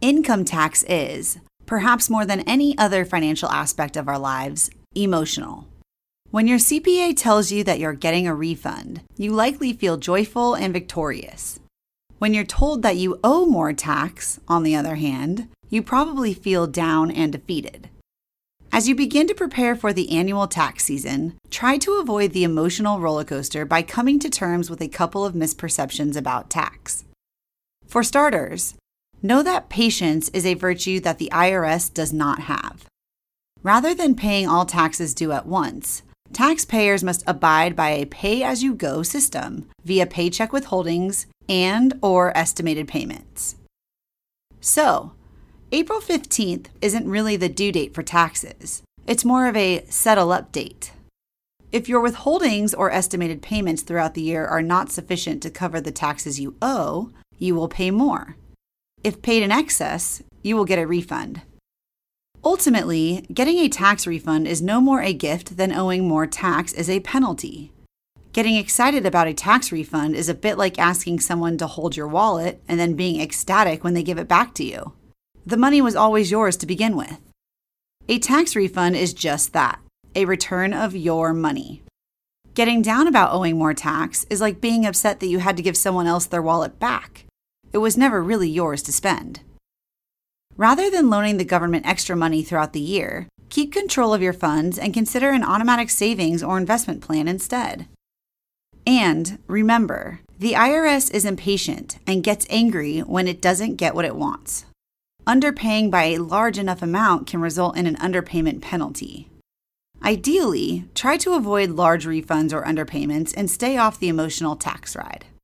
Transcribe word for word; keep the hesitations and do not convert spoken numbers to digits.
Income tax is, perhaps more than any other financial aspect of our lives, emotional. When your C P A tells you that you're getting a refund, you likely feel joyful and victorious. When you're told that you owe more tax, on the other hand, you probably feel down and defeated. As you begin to prepare for the annual tax season, try to avoid the emotional roller coaster by coming to terms with a couple of misperceptions about tax. For starters, know that patience is a virtue that the I R S does not have. Rather than paying all taxes due at once, taxpayers must abide by a pay-as-you-go system via paycheck withholdings and or estimated payments. So, April fifteenth isn't really the due date for taxes. It's more of a settle-up date. If your withholdings or estimated payments throughout the year are not sufficient to cover the taxes you owe, you will pay more. If paid in excess, you will get a refund. Ultimately, getting a tax refund is no more a gift than owing more tax is a penalty. Getting excited about a tax refund is a bit like asking someone to hold your wallet and then being ecstatic when they give it back to you. The money was always yours to begin with. A tax refund is just that, a return of your money. Getting down about owing more tax is like being upset that you had to give someone else their wallet back. It was never really yours to spend. Rather than loaning the government extra money throughout the year, keep control of your funds and consider an automatic savings or investment plan instead. And remember, the I R S is impatient and gets angry when it doesn't get what it wants. Underpaying by a large enough amount can result in an underpayment penalty. Ideally, try to avoid large refunds or underpayments and stay off the emotional tax ride.